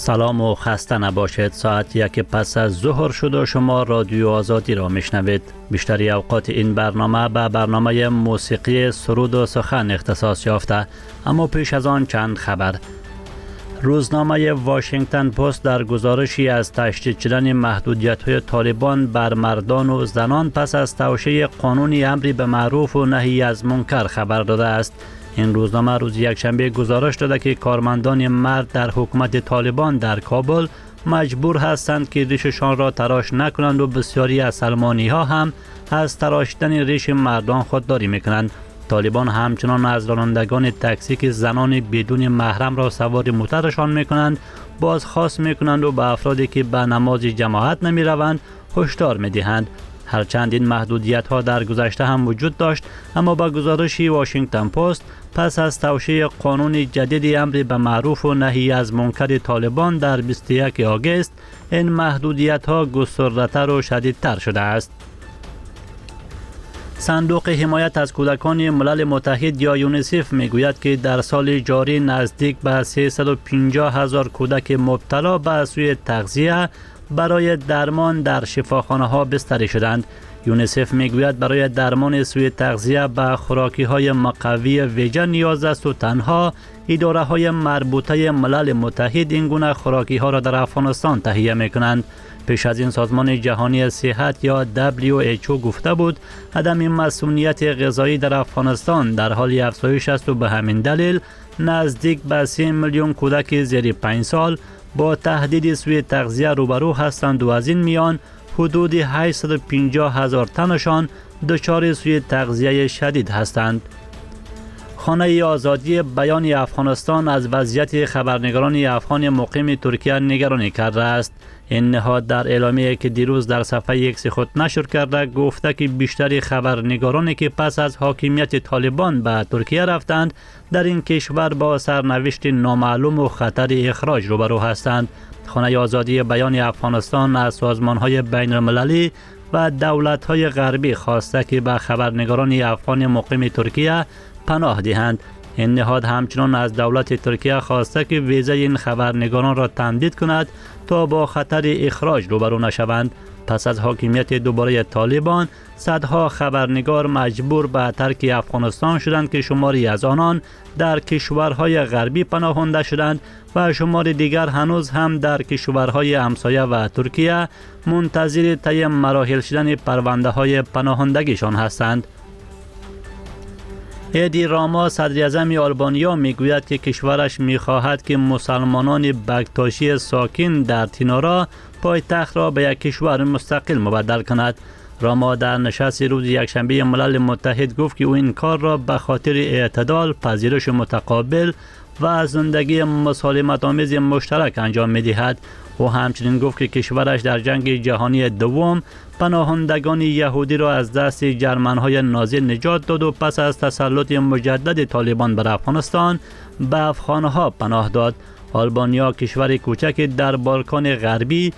سلام و خسته نباشید. ساعت 1 پس از ظهر شد و شما رادیو آزادی را میشنوید. بیشتری اوقات این برنامه به برنامه موسیقی سرود و سخن اختصاص یافته، اما پیش از آن چند خبر. روزنامه واشنگتن پست در گزارشی از تشدید شدن محدودیت‌های طالبان بر مردان و زنان پس از توشیح قانون امری به معروف و نهی از منکر خبر داده است. این روزنامه روز یکشنبه گزارش داده که کارمندان مرد در حکومت طالبان در کابل مجبور هستند که ریششان را تراش نکنند و بسیاری از سلمانی‌ها هم از تراشیدن ریش مردان خودداری میکنند. طالبان همچنان از رانندگان تاکسی که زنان بدون محرم را سوار موترشان میکنند بازخواست میکنند و به افرادی که به نماز جماعت نمی روند هشدار میدهند. هرچند این محدودیت ها در گذشته هم وجود داشت، اما با گزارشی واشنگتن پست پس از توشیح قانون جدید امر به معروف و نهی از منکر طالبان در 21 آگوست این محدودیت ها گسترده‌تر و شدیدتر شده است. صندوق حمایت از کودکان ملل متحد یا یونیسف میگوید که در سال جاری نزدیک به 350,000 کودک مبتلا به سوء تغذیه برای درمان در شفاخانه ها بستری شدند. یونیسف میگوید برای درمان سوء تغذیه به خوراکی های مقوی ویژه نیاز است و تنها اداره های مربوطه ملل متحد این گونه خوراکی ها را در افغانستان تهیه میکنند. پیش از این سازمان جهانی صحت یا WHO گفته بود عدم مسئولیت غذایی در افغانستان در حال افزایش است و به همین دلیل نزدیک به 3 میلیون کودک زیر 5 سال با تهدید سوء تغذیه روبرو هستند و از این میان حدود 850,000 تنشان دچار سوء تغذیه شدید هستند. خانه آزادی بیان افغانستان از وضعیت خبرنگاران افغان مقیم ترکیه نگرانی کرده است. این نهاد در اعلامیه‌ای که دیروز در صفحه ایکس خود نشر کرده گفته که بیشتر خبرنگارانی که پس از حاکمیت طالبان به ترکیه رفتند در این کشور با سرنوشت نامعلوم و خطر اخراج روبرو هستند. خانه آزادی بیان افغانستان از سازمان‌های بین‌المللی و دولت‌های غربی خواسته که به خبرنگاران افغان مقیم ترکیه پناه دهند. این نهاد همچنان از دولت ترکیه خواسته که ویزه این خبرنگاران را تمدید کند تا با خطر اخراج روبرو نشوند. پس از حاکمیت دوباره طالبان صدها خبرنگار مجبور به ترک افغانستان شدند که شماری از آنان در کشورهای غربی پناهنده شدند و شماری دیگر هنوز هم در کشورهای همسایه و ترکیه منتظر طی مراحل شدن پرونده های پناهندگیشان هستند. ایدی راما صدر اعظم آلبانیا میگوید که کشورش میخواهد که مسلمانان بکتاشی ساکن در تینارا پایتخت را به یک کشور مستقل مبدل کند. راما در نشست روز یکشنبه ملل متحد گفت که او این کار را به خاطر اعتدال، پذیرش متقابل و زندگی مسالمت آمیز مشترک انجام میدهد. او همچنین گفت که کشورش در جنگ جهانی دوم پناهندگان یهودی را از دست جرمن‌های نازی نجات داد و پس از تسلط مجدد طالبان بر افغانستان به افغان‌ها پناه داد. آلبانیا کشور کوچک در بالکان غربی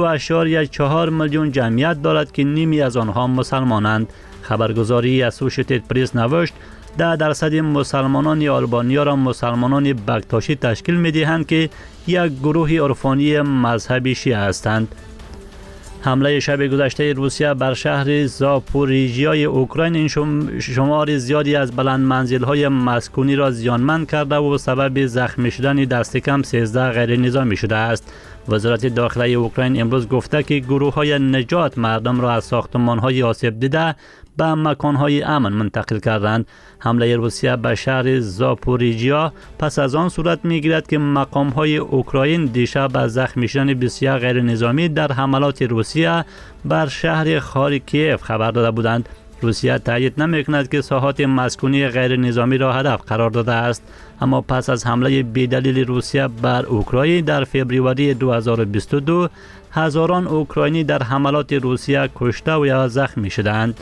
2.4 میلیون جمعیت دارد که نیمی از آنها مسلمانند. خبرگزاری اسوشیتد پرس نوشت 10% مسلمانان آلبانیا را مسلمانان بکتاشی تشکیل می‌دهند که یک گروه عرفانی مذهبی شیعه هستند. حمله شب گذشته روسیه بر شهر زاپوریژیای اوکراین این شمار زیادی از بلند منزل‌های مسکونی را زیانمند کرده و سبب زخمی شدن دست کم 13 غیر نظامی شده است. وزارت داخلی اوکراین امروز گفته که گروه‌های نجات مردم را از ساختمان‌های آسیب دیده به مکان‌های امن منتقل کردند. حمله روسیه به شهر زاپوریژیا پس از آن صورت می‌گیرد که مقام‌های اوکراین دیشب از زخمی شدن بسیار غیر نظامی در حملات روسیه بر شهر خارکیف خبر داده بودند. روسیه تایید نمی‌کند که ساحات مسکونی غیر نظامی را هدف قرار داده است، اما پس از حمله بی‌دلیل روسیه بر اوکراین در فوریه 2022 هزاران اوکراینی در حملات روسیه کشته و یا زخمی شدند.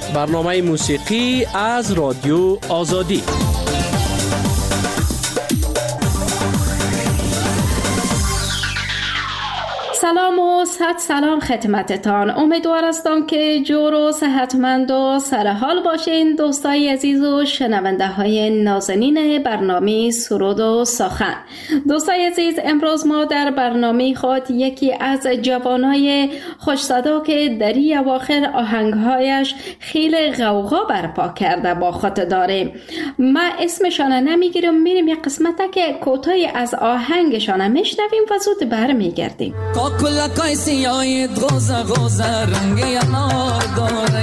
برنامه موسیقی از رادیو آزادی. سلام و صد سلام خدمتتان. امیدوار هستم که جور و صحتمند و سرحال باشین دوستای عزیز و شنونده های نازنین برنامه سرود و سخن. دوستای عزیز، امروز ما در برنامه خود یکی از جوانای خوش صدا که دری اواخر آهنگهایش خیلی غوغا برپا کرده با خود داریم. ما اسمشان نمیگیرم، میریم یک قسمت که کوتاهی از آهنگشان میشنویم و زود برمیگردیم. کاکلا کای سیای غوزه غوزه رنگ انار داره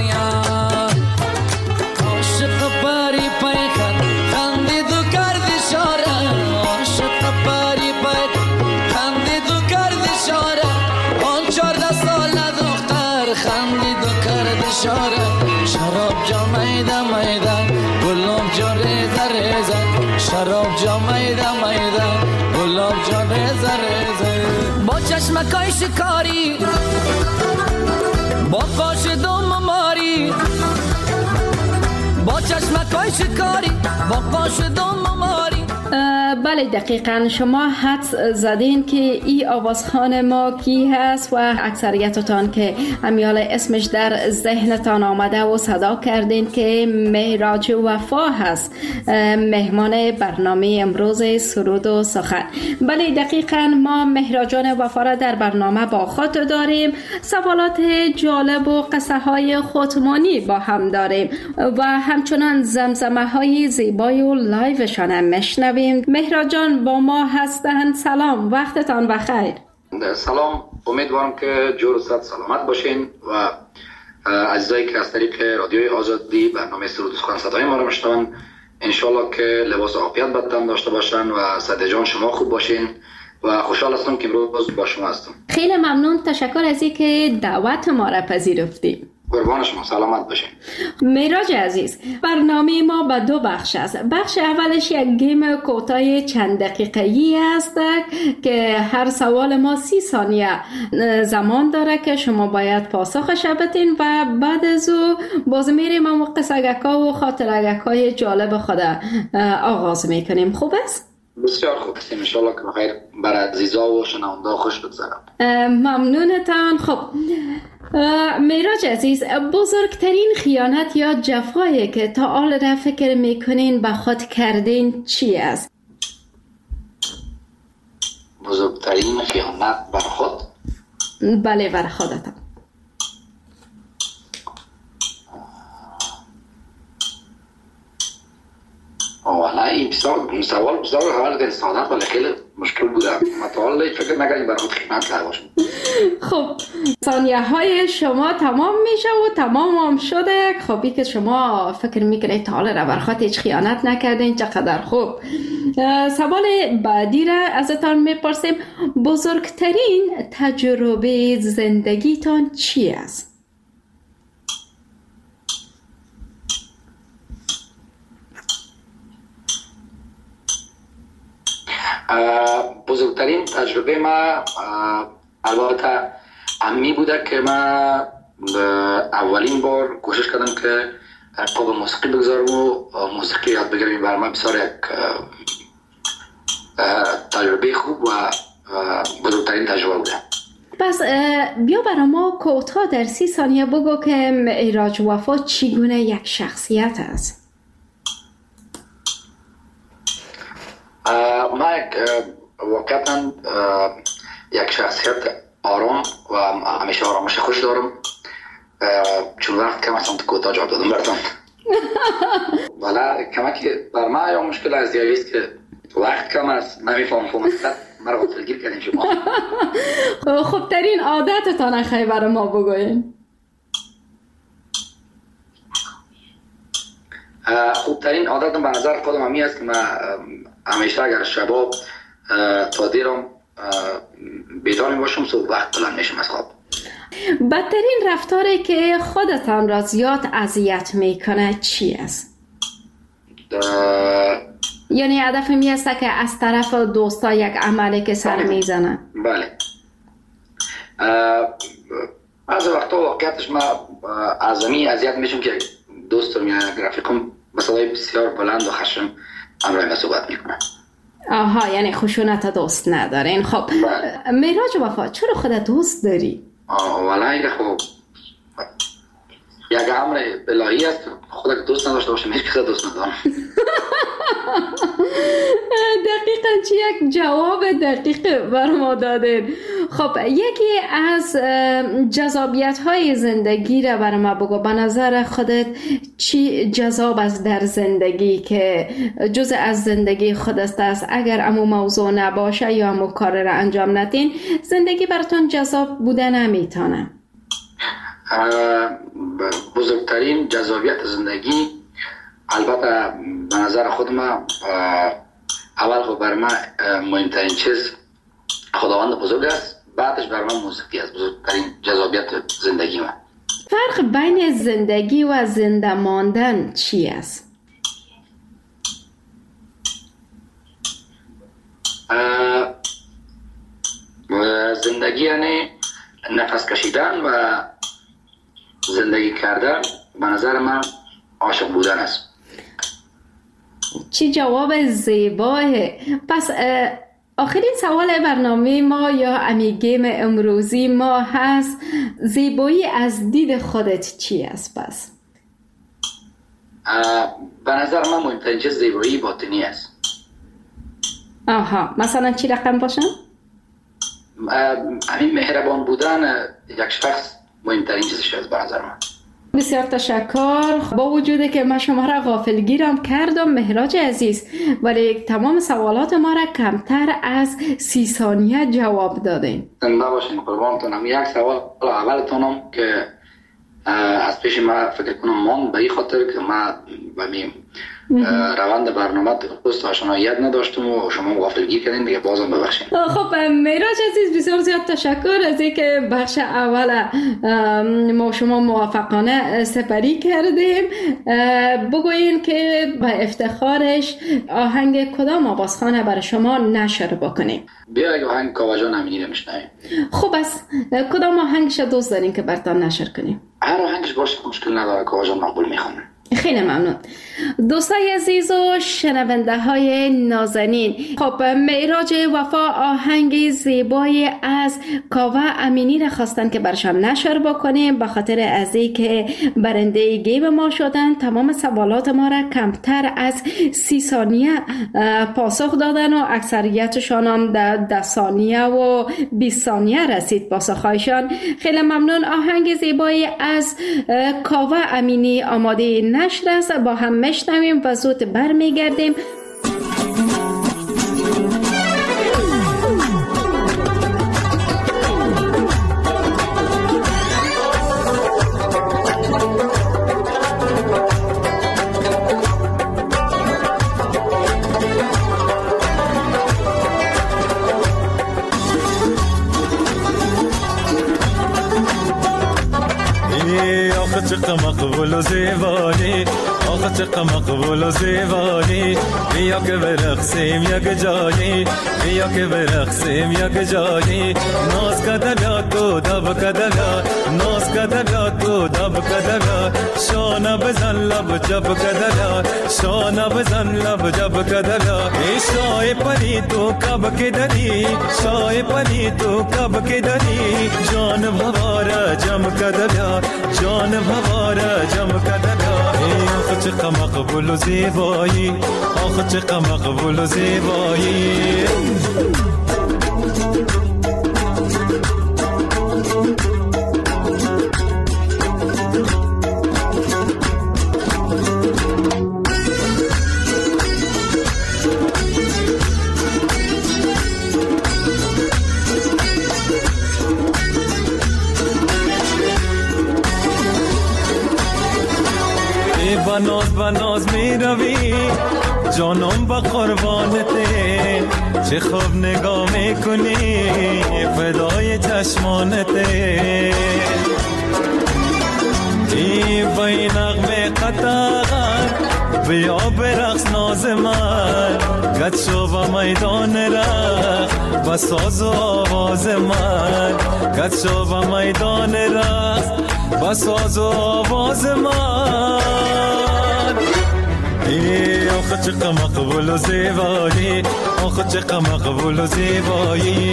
عاشق پاری پای خندید و کرد اشاره عاشق پاری پای خندید و کرد اشاره آن 14 ساله دختر خندید و کرد اشاره شراب جا میده میده گلاب جا ریزه ریزه شراب جا میده میده گلاب جا ریزه ریزه با چشمکای شکاری با قاش دوم ماری با چشمکای شکاری با قاش دوم ماری. بله دقیقاً شما حدس زدین که این آوازخوان ما کی هست و اکثریتتان که امیال اسمش در ذهنتان آمده و صدا کردین که مهراج وفا هست، مهمان برنامه امروز سرود و سخن. بله دقیقاً ما مهراجان وفا را در برنامه با خود داریم، سوالات جالب و قصه های خودمانی با هم داریم و همچنان زمزمه های زیبای و لایوشان هم مشنویم. مهراج جان با ما هستند. سلام، وقتتان بخیر. سلام، امیدوارم که جور و صد سلامت باشین و عزیزایی که از طریق رادیوی آزادی برنامه سرود و سخن صدای ما رو میشنون انشالله که لباس عافیت بدن داشته باشن و صد جان شما خوب باشین و خوشحال هستم که امروز با شما هستم. خیلی ممنون، تشکر از اینکه دعوت ما را پذیرفتید. قربان شما، سلامت باشین. مهراج عزیز، برنامه ما به دو بخش است. بخش اولش یک گیم کوتاه چند دقیقه‌ای است که هر سوال ما 30 ثانیه زمان داره که شما باید پاسخش بدین و بعد از او باز میریم و قصه‌گک‌ها و خاطره‌گک‌های جالب خود آغاز میکنیم. خوب است؟ بسیار خوب است. ان شاء الله که بخیر بر عزیزا و شنوندا خوش بگذره. ممنونتان. خب مهراج عزیز، بزرگترین خیانت یا جفایی که تا حال را فکر میکنین به خود کردین چی است؟ بزرگترین خیانت بر خود؟ بله، بر خودتان. والا این سوال بسیار حال سادت ولی خیلی مشکل بوده. من تا حالا فکر نکردم برای خود خیانت کرده باشم. خب ثانیه های شما تمام میشه و تمام هم شده. خبی که شما فکر میکنید تا حالا بر خود هیچ خیانت نکردین، چقدر خوب. سوال بعدی را ازتان میپرسیم، بزرگترین تجربه زندگیتان چی است؟ بزرگترین تجربه ما البته امی بوده که ما اولین بار کوشش کردم که قاب موسیقی بگذارم و موسیقی یاد بگیرم. برای من بسیار یک تجربه خوب و بزرگترین تجربه بوده. پس بیا برای ما کوتاه در 30 ثانیه بگو که مهراج وفا چگونه یک شخصیت است؟ ما واقعا یک شخصیت آرام و همیشه آرامش خوش دارم، چون وقت کم هستم تو کوتاه جواب دادم براتون. ولی کمکی بر ما یا مشکل از دیگه است که وقت کم است، نمیفهم فهمت مرا غافلگیر کردین شما. خوبترین عادتتان خیلی برای ما بگوین. خوبترین عادتم به نظر خودم همی است که من همیشه اگر شباب تا دیرم بیدار می باشم صبح وقت بلند میشم از خواب. بدترین رفتاری که خودتان را زیاد اذیت میکنه چی است؟ یعنی هدف می است که از طرف دوستا یک عملی که سر میزنه. بله. از وقتا واقعیتش ما از زمین اذیت میشم که دوستم یا رفیقم با صدای بسیار بلند و خشم همراه ما صحبت میکنن. آها، یعنی خشونت دوست ندارین. خب مهراج وفا، چرا خودت دوست داری؟ والله خب یک امر الهی است، خودت دوست نداشته باشم هیچ کس دوست ندارم. دقیقا چی یک جواب دقیق بر ما دادین. خب یکی از جذابیت های زندگی را بر ما بگو. به نظر خودت چی جذاب است در زندگی که جزء از زندگی خودت است؟ اگر امو موضوع نباشه یا امو کار را انجام ندین، زندگی براتون جذاب بوده نمیتونه. بزرگترین جذابیت زندگی البته به نظر خود ما اول خب بر من مهمترین چیز خداوند بزرگ است، بعدش بر من موسیقی است. بزرگترین جذابیت زندگی من. فرق بین زندگی و زنده ماندن چی است؟ زندگی یعنی نفس کشیدن و زندگی کردن به نظر من عاشق بودن است. چی جواب زیباه. پس آخرین سوال برنامه ما یا امیگیم امروزی ما هست، زیبایی از دید خودت چی است؟ پس به نظر من مهمترین چیز زیبایی باطنی است. آها، مثلا چی رقم باشن؟ همین مهربان بودن یک شخص مهمترین چیزش است به نظر من. بسیار تشکر. با وجودی که من شما را غافلگیرم کردم مهراج عزیز، ولی تمام سوالات ما را کمتر از 30 ثانیه جواب دادین. زنده باشین قربانتونم. یک سوال اولتونم که از پیش ما فکر کنم ماند به این خاطر که ما بمی روند برنامه درست آشناییت نداشتم و شما غافلگیر کردین، دیگه بازم ببخشید. خب مهراج عزیز بسیار زیاد تشکر از اینکه بخش اول ما شما موفقانه سپری کردیم. بگوین که به افتخارش آهنگ کدام آوازخانه برای شما نشر بکنیم؟ بیا آهنگ کاوجان امینی رو میشنویم. خب از کدام آهنگش دوست دارین که براتون نشر کنیم؟ هر آهنگش باشه مشکل نداره، کاوجان مقبول میخوام. خیلی ممنون دوستای عزیز و شنونده های نازنین. خب مهراج وفا آهنگ زیبای از کاوه امینی را خواستن که برشان نشر بکنیم، به خاطر از اینکه برنده گیم ما شدن. تمام سوالات ما را کمتر از 30 ثانیه پاسخ دادن و اکثریتشان هم در 10 ثانیه و 20 ثانیه رسید پاسخهایشان. خیلی ممنون. آهنگ زیبای از کاوه امینی آماده نشر است، با هم میشنویم و زود برمیگردیم. چقدر مقبول و زیبانی، آخه چقدر مقبول و زیبانی. بیا که برقصیم یک جایی، بیا که برقصیم یک جایی. ناز کده بیاد تو دب کده بیاد، ناز کده بیاد تو دب کده بیاد. شانه بزن لب جب کده بیاد، شانه بزن لب جب کده بیاد. ای شای پنی تو کب که داری، شای پنی تو کب که داری. جان بواره جم کده بیاد، جان بواره جم کده بیاد. ای آخه چقدر مقبول و زیبایی، آخه چقدر مقبول و زیبایی. بناز می روی جانم با قربانته، چه خوب نگاه میکنی فدای چشمانته. ای بای نغمه قطعان بیا برقص ناز من، گد شو با میدان رقص بساز و آواز من، گد شو با میدان رقص بساز و آواز من. آخه چقدر مقبول و زیبایی، آخه چقدر مقبول و زیبایی.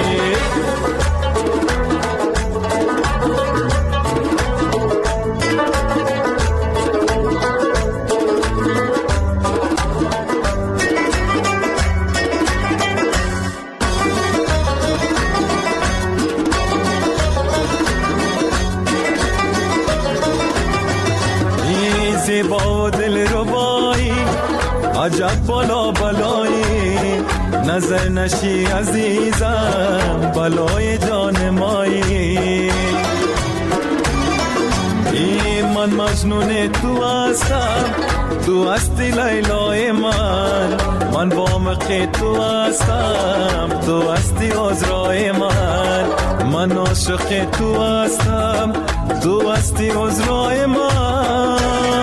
زیبا دل ربایی، عجب بالا بالایی، نظر نشی عزیزم بلای جان مایی. من مجنون تو هستم، تو هستی لیلای من با مخی تو هستم، تو هستی عذرای من عاشق تو هستم، تو هستی عذرای من.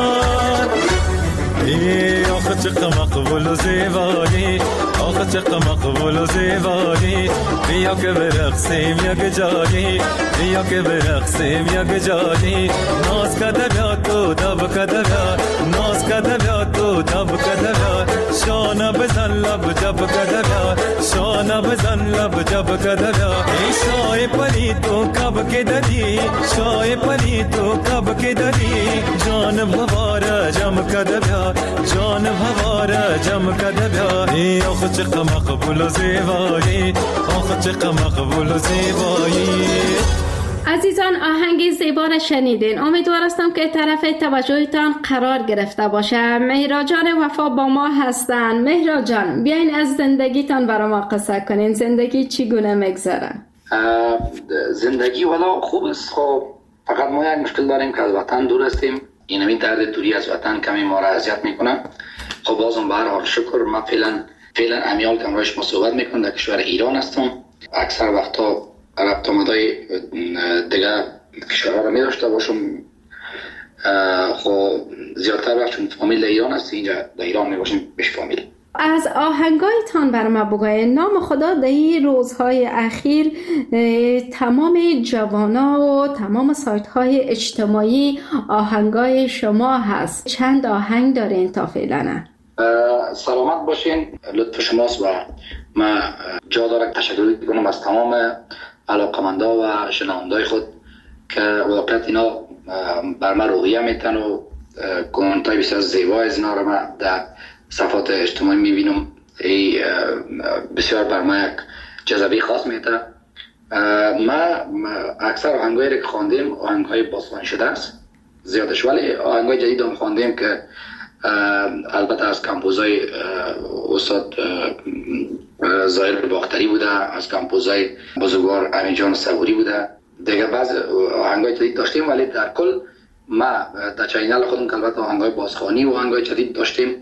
آخه چقدر مقبول و زیبایی، آخه چقدر مقبول و زیبایی. بیا که برقصیم یک جایی، بیا که برقصیم یک جایی. ناز کده بیا تو دب کده بیا، ناز کده بیا تو دب کده بیا. شانه بزن لب جب کده بیا، شانه بزن لب جب کده بیا. ای شای پری تو کب که دادی، شای پری تو کب که دادی. جان بواره جم کده بیا، جان بواره جم کده بیا. ای آخه چقدر مقبول و زیبایی، آخه چقدر مقبول و زیبایی. عزیزان، آهنگ زیبا را شنیدین. امیدوار هستم که طرف توجهتان قرار گرفته باشه. مهرا جان وفا با ما هستن. مهرا جان، بیاین از زندگیتان برای ما قصه کنین. زندگی چگونه میگذره؟ زندگی والا خوب است. خب فقط ما یک مشکل داریم که از وطن دور هستیم. این درد دوری از وطن کمی ما را اذیت میکنه. خب بازم به هر حال شکر. ما فعلا امیال که امروز ما صحبت میکنم در کشور ایران هستم. اکثر وقتا ربط آمدای دیگه کشورها را می داشته باشم. خب زیادتر وقت چون فامیل ایران هست، اینجا در ایران می باشیم بش فامیل. از آهنگایتان بر ما بگوین. نام خدا در این روزهای اخیر تمام جوانا و تمام سایت های اجتماعی آهنگای شما هست. چند آهنگ دارین تا فعلا؟ سلامت باشین، لطف شماست و ما جا دارم تشکر کنم از تمام علاقمندا و شنوندای خود که واقعیت اینا بر من روحیه میتن و کامنتای بسیار زیبا از اینا رو من در صفحات اجتماعی میبینم. بسیار بر من یک جذبه خاص میته. ما اکثر آهنگایی که خواندیم آهنگای باستانی شده است زیادش، ولی آهنگای جدید هم خواندیم که البته از کمپوزای استاد زاهر باختری بوده، از کمپوزای بزرگوار امین جان صبوری بوده. دیگه بعض آهنگای جدید داشتیم، ولی در کل ما در چینل خودم که البته آهنگای بازخوانی و آهنگای جدید داشتیم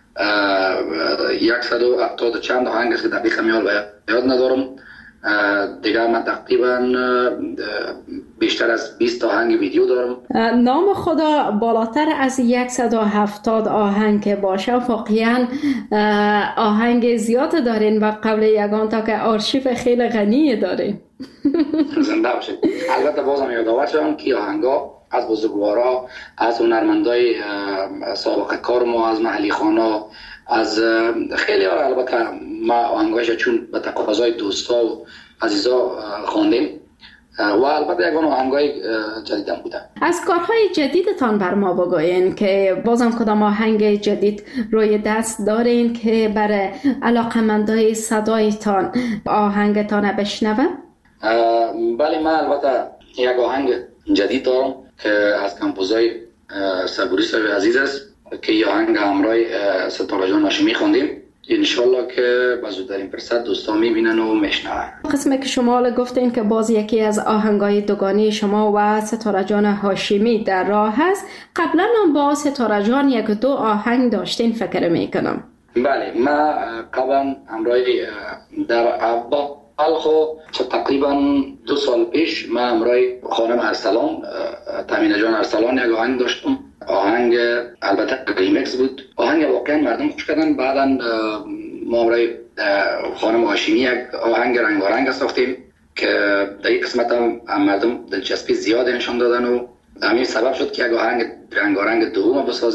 170 چند آهنگ است که دقیق میال یاد ندارم. دیگه من تقریبا بیشتر از 20 آهنگ ویدیو دارم. نام خدا بالاتر از 170 آهنگ که باشه واقعا آهنگ زیاد دارین و قبل یگان تا که آرشیو خیلی غنی دارین. زنده باشید. البته بازم یادآور شدم که آهنگا از بزرگوارا، از هنرمندای سابقه کار ما، از محلی خانا، از خیلی ها. البته ما آهنگایش چون به تقاضای دوستا و عزیزا خواندیم و البته یکان آهنگای جدید هم بوده. از کارهای جدیدتان بر ما بگوین که بازم کدام آهنگ جدید روی دست دارین که برای علاقمندای صدایتان آهنگتان بشنوه؟ بله، من البته یک آهنگ جدید دارم که از کمپوزای صبوری صاحب عزیز است که این آهنگ همراه ستاره جان هاشمی خواندیم. انشالله که بزودترین فرصت دوستان میبینن و میشنون. قسمی که شما گفتین که باز یکی از آهنگای دوگانی شما و ستاره جان هاشمی در راه هست. قبلا هم با ستاره جان یک دو آهنگ داشتین فکر میکنم. بله، ما قبلا همراه در اول تقریبا 2 سال پیش ما همراه خانم ارسلان، تامینه جان ارسلان، یک آهنگ داشتم. آهنگ البته ریمیکس بود. آهنگ واقعا مردم خوش کردن. بعدا ما همراه خانم هاشمی یک آهنگ رنگارنگ ساختیم که در این قسمت هم مردم دلچسپی زیاد نشان دادن و همین سبب شد که یک آهنگ رنگارنگ دوم بسازیم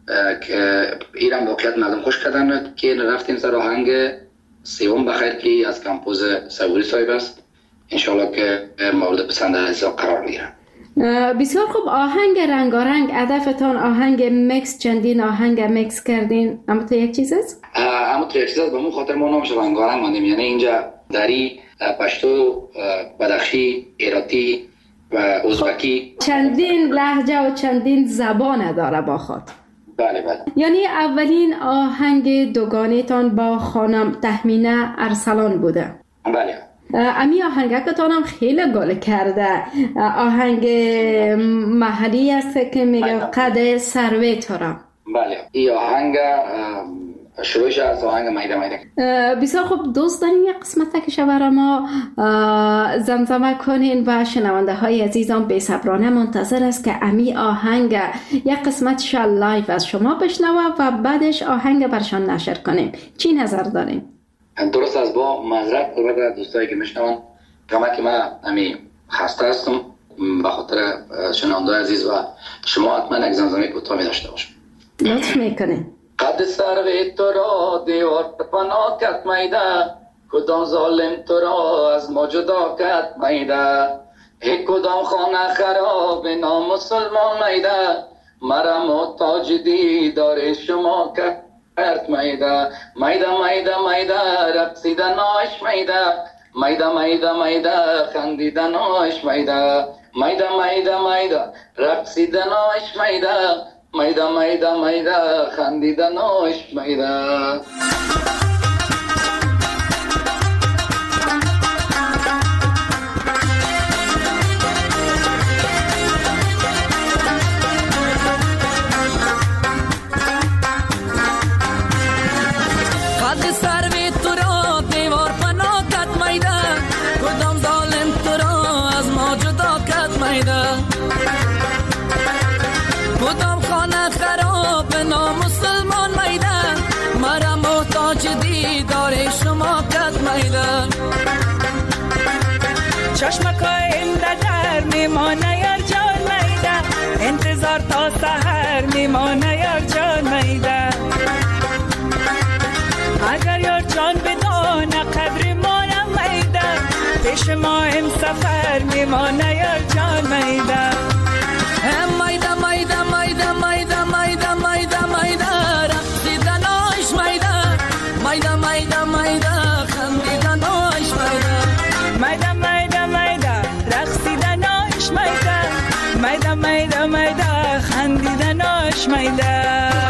که ایران واقعیت مردم خوش کردن که رفتیم سر آهنگ سوم بخیر که از کمپوز صبوری صاحب است. انشالله که مورد پسند عزیزا قرار میگیرن. بسیار خوب. آهنگ رنگارنگ، هدفتان آهنگ میکس، چندین آهنگ میکس کردین، اما تو یک چیز است؟ اما تو یک چیز است، به مون خاطر ما نامش رنگارنگ ماندیم. یعنی اینجا دری، پشتو، بدخشی، ایراتی و ازبکی چندین لهجه و چندین زبان داره با خود. بله بله. یعنی اولین آهنگ دوگانه تان با خانم تهمینه ارسلان بوده. بله. امی آهنگکتان هم خیلی گل کرده. آهنگ محلی است که میگه قد سروی تو را. بله. این آهنگ شروعش از آهنگ میده میده. بسیار خوب دوست داریم یک قسمت که برای ما زمزمه کنین و شنونده های عزیزان بی صبرانه منتظر است که امی آهنگ یک قسمت لایو از شما بشنوه و بعدش آهنگ برشان نشر کنیم. چی نظر دارین؟ درست از با معذرت البته دوستایی که میشنون، کما که من امی خسته هستم به خاطر شنونده عزیز و شما حتما یک زمزمه کوتاه داشته باشید. لطف میکنین. قد سروی تو را دیوار پناه کرد میده، کدام ظالم تو را از ما جدا کرد میده، کدام خانه خراب نامسلمان میده، مرا محتاج دیدار شما کرد میده، میده میده میده رقصیدناش میده، میده میده میده خندیدناش میده، میده میده میده رقصیدناش میده، میده میده میده خندیدناش میده. قد سروی تو را دیوار پناه کرد میده، کدام ظالم تو را از ما جدا کرد میده، کدام خانه خراب نامسلمان میده، مرا محتاج دیدار شما کرد میده، چشمکای در میمانه یار جان میده، انتظار تا سحر میمانه یار جان میده، اگر یار جان بدانه قدر ما نمیده، پیش ما هم سفر میمانه یار جان میده، میده میده میده میده میده میده میده رقصیدناش میده، میده میده میده خندیدناش میده، میده میده میده رقصیدناش میده، میده میده میده خندیدناش میده.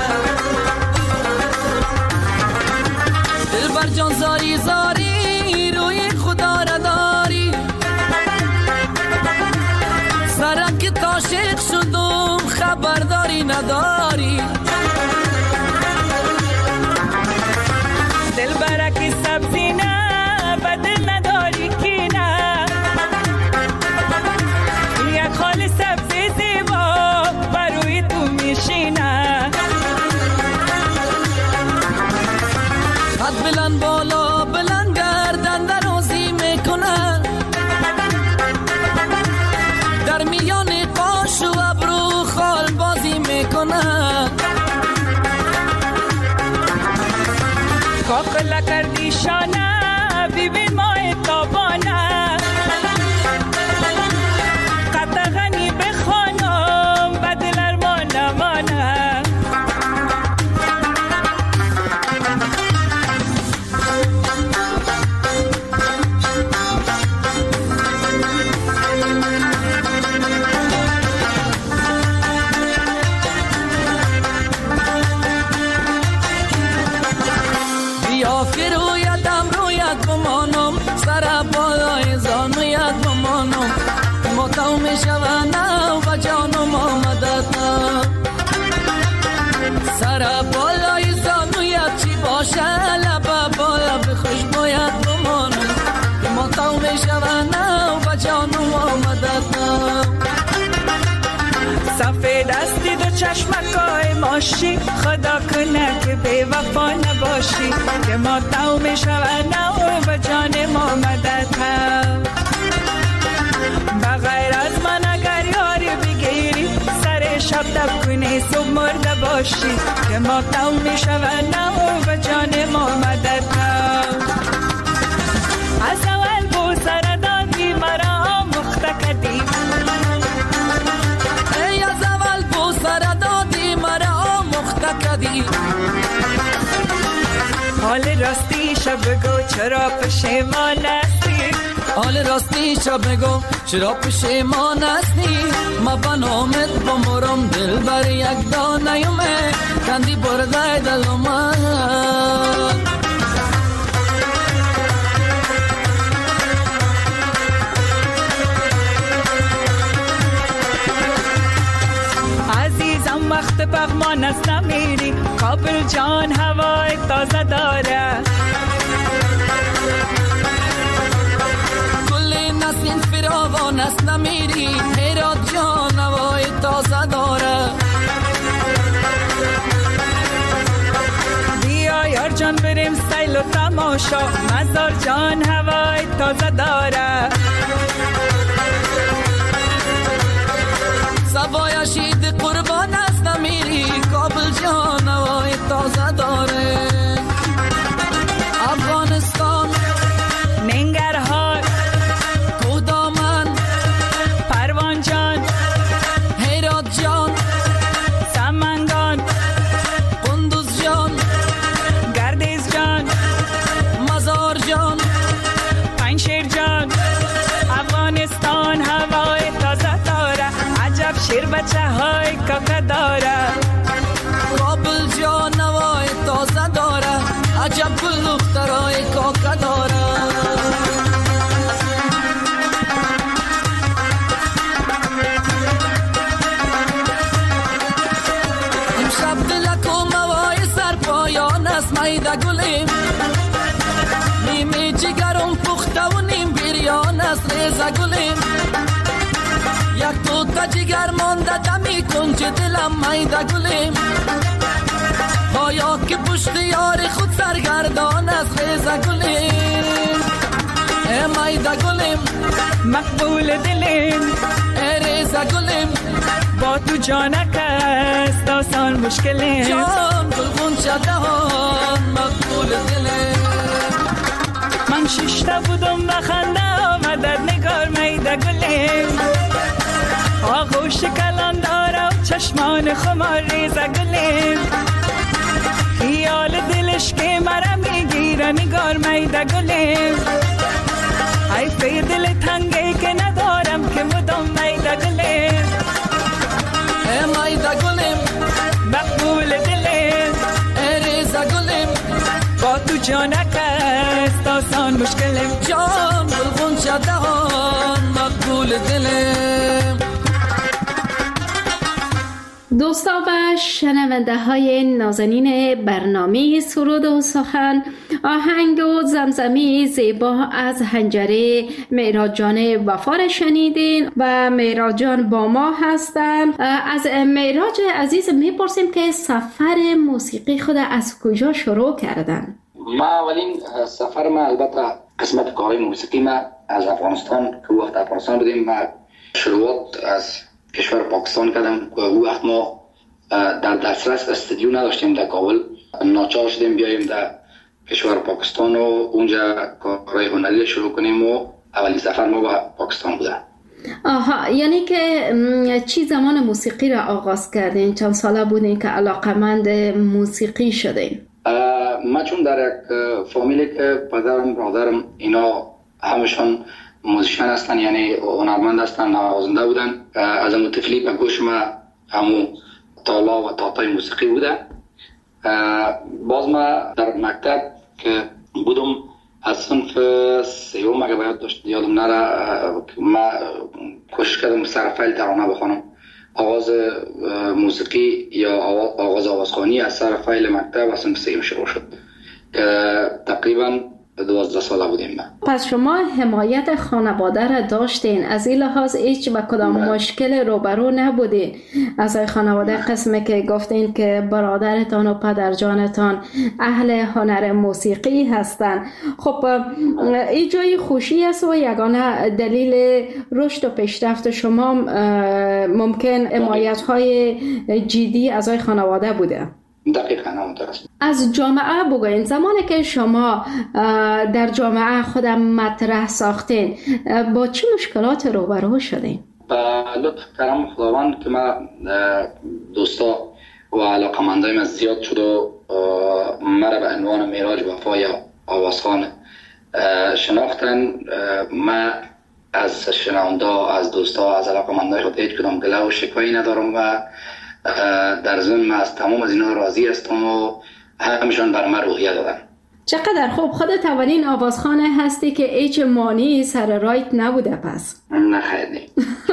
دل بر جان زاری زاری روی خدا را داری، سرک تاشق شدم خبرداری نداری، دل برکی سبزی نه بدل نداری کی نه، یک خال سبزی زیبا بروی تو میشینه، قد بلند بالا بلند گردن درازی میکنه، در میان قاش و ابرو خال بازی میکنه، کاکلا کردی شانه ببین ماه تابانه، قطغنی بخوانم بدل ارمان نمانه، بیا که رویتم رویت بمانم، سر بالای زانویت بمانم، ماتم میشونم و جانم آمدت سر بالای زانویت چی باشه، لب بالا به خوشبویت بمانم، ماتم میشونم و جانم آمدت سفید استی دو چشمکای ماشی، خدا کنه که بی وفا نباشی، که ما تو میشونم و جان ما مددم، بغیر از من اگر یاری بگیری سر شب تب کنی صبح مرده نباشی که ما تاو میشود نو به جان ما مدد نو. از اول بو سر دادی مرا مخته کردی، ای از اول بو سر دادی مرا مخته کردی. حال راستی شب بگو چرا پشیمان هستی، حال راستی شب بگو چرا پشیمان هستی. ما بنامت بمرم دل بر یک دانه یومه کندی برده دل من. عزیزم وقت پغمان است نمیری، کابل جان هوای تازه داره. کلی نسیم فراوان است نمیری، هرات جان هوای تازه داره. بیا یار جان بریم سیل و تماشا، مزار جان هوای تازه داره. سوای شید قربان است نمیری، کابل جان هوای تازه داره. افغانستان، ننگرهار، کودامن، پروان جان، هرات جان، سمنگان، قندوز جان، گردیز جان، مزار جان، پنشیر جان. افغانستان هوای تازه داره، عجب شیر بچه های کاکا داره. کابل جان هوای تازه داره، عجب گل دخترای کاکا داره. امشب دلکم هوای سرپایان است میده گلیم، نیمی جگرم پخته و نیم بریان است ریزه گلیم. یک توتا جگر مانده دمی کنج دلم میده گلیم، پایا که پشت یار خود سرگردان از ریزه گلیم. ای میده گلیم، مقبول دلیم، ای ریزه گلیم، با تو جانک است آسان مشکلیم. جان گلگون شدهان مقبول دلیم. من ششته بودم بخنده آمدد نگار میده گلیم. آغوش کلان داره و چشمان خمار ریزه گلیم. خیال دلش که مرا میگیره نگار میده گلیم. ای فی دل تنگی که ندارم که مدام میده گلیم. ای میده گلیم، مقبول دلیم، ای ریزه گلیم، با تو جانک است آسان مشکلیم. جان گلگون شدهان مقبول دلیم. دوستا و شنونده های نازنین برنامه سرود و سخن، آهنگ و زمزمی زیبا از حنجره معراج جان وفا شنیدین و معراج جان با ما هستن. از معراج عزیز میپرسیم که سفر موسیقی خود از کجا شروع کردن؟ ما اولین سفر ما البته قسمت کارهای موسیقی ما از افغانستان که وقت افغانستان بودیم، ما شروعات از کشور پاکستان کردم و او وقت ما در دسترس استودیو نداشتیم در کابل، ناچار شدیم بیاییم در کشور پاکستان و اونجا کارهای هنری شروع کنیم و اولین سفر ما به پاکستان بوده. آها، یعنی که چی زمان موسیقی را آغاز کردین؟ چند ساله بودین که علاقمند موسیقی شدین؟ ما چون در یک فامیلی که پدرم برادرم اینا همشان موزیشن هستن، یعنی هنرمند هستن، نوازنده بودن، از همون طفلی به گوش ما همون تالا و تاتای موسیقی بوده. باز ما در مکتب که بودم از صنف سیوم اگه باید داشت یادم نره، ما کوشش کردم سر فیل ترانه بخوانم. آغاز موسیقی یا آغاز آوازخوانی از سر فیل مکتب از صنف سیوم شروع شد. تقریبا 12 ساله بودیم. پس شما حمایت خانواده را داشتین، از این لحاظ هیچ به کدام مشکل روبرو نبودین از خانواده؟ قسمی که گفتین که برادرتان و پدرجانتان اهل هنر موسیقی هستند. خب این جای خوشی است و یگانه دلیل رشد و پیشرفت شما ممکن حمایت های جدی از خانواده بوده. دقیقاً همونطور است. از جامعه بگوین، زمانی که شما در جامعه خودم مطرح ساختین با چه مشکلات روبرو شدین؟ با لطف کرم خداوند که ما دوستا و علاقمندای من زیاد شد و مرا به عنوان معراج وفا یا آوازخوان شناختن. ما از شنونده، از دوستا، از علاقمندای خود هیچ کدام گله و شکوایی ندارم و در ضمن از تمام از اینا راضی هستم و همشان بر من روحیه دادن. چقدر خوب. خودت اولین آوازخوان هستی که هیچ مانی سر رایت نبوده پس؟ نه خیر نی.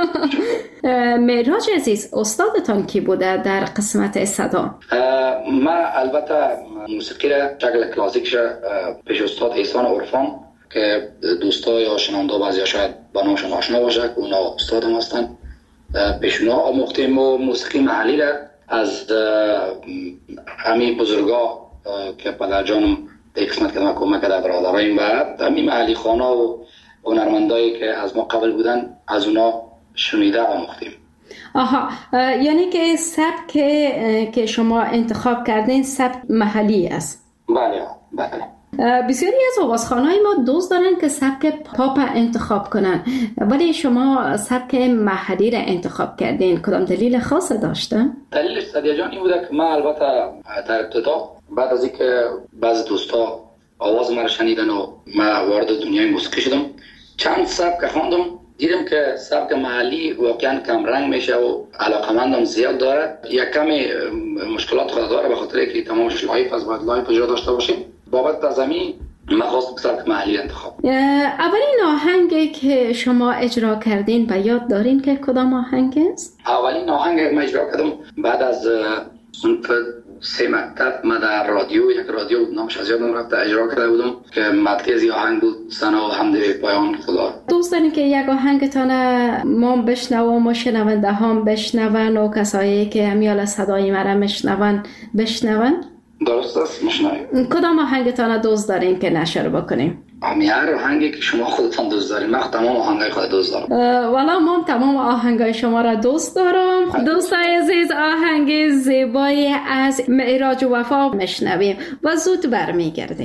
معراج عزیز، استادتان کی بوده در قسمت صدا؟ ما البته موسیقی را شکل کلاسیک پیش استاد احسان عرفان که دوستا یا شنونده بعضیا شاید با نامشون آشنا باشه که اونا استادم هستن، پیشونا آموختیم و موسیقی محلی را از همین بزرگا که پدرجانم در قسمت که ما کمک کرده برادراییم و همین محلی خانا و هنرمندایی که از ما قبل بودن از اونا شنیده آموختیم. آها، یعنی که سبک که شما انتخاب کردین سبک محلی است؟ بله. بسیاری از آوازخوان‌های ما دوست دارن که سبک پاپ انتخاب کنن، ولی شما سبک محلی را انتخاب کردین. کدام دلیل خاص داشته؟ دلیلش سادیه جان این بوده که ما البته در ابتدا بعد از اینکه بعضی دوستا آواز ما را شنیدن و ما وارد دنیای موسیقی شدم، چند سبک خواندم، دیدم که سبک محلی واقعا کم رنگ میشه و علاقمندم زیاد داره. یک کمی مشکلات خود داره به خاطر اینکه تمامش لایف از باید لایف جا داشته باشیم. بابت از زمین من خواستم سبک محلی انتخاب. اولین آهنگی که شما اجرا کردین به یاد دارین که کدام آهنگ است؟ اولین آهنگ من اجرا کردم بعد از صنف 3 مکتب ما در رادیو، یک رادیو نامش از یادم رفته، اجرا کرده بودم که مدتی از این آهنگ بود، ثنا و حمد پایان خدا. دوست دارین که یک آهنگتان ما بشنوم و شنونده هم بشنون و کسایی که همیال صدای مرا بشنون؟ درست است، میشنویم. کدام آهنگتان دوست دارین که نشر بکنیم؟ هر آهنگی که شما خودتان دوست دارین. من تمام آهنگای خود دوست دارم. والا من تمام آهنگای شما را دوست دارم. دوستای عزیز، آهنگ زیبایی از معراج وفا میشنویم و زود برمیگردیم.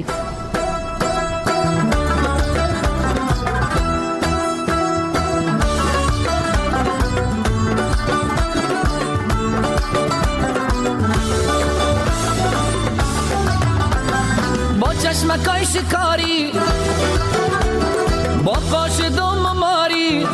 چشمکای شکاری با قاش دوم ماری،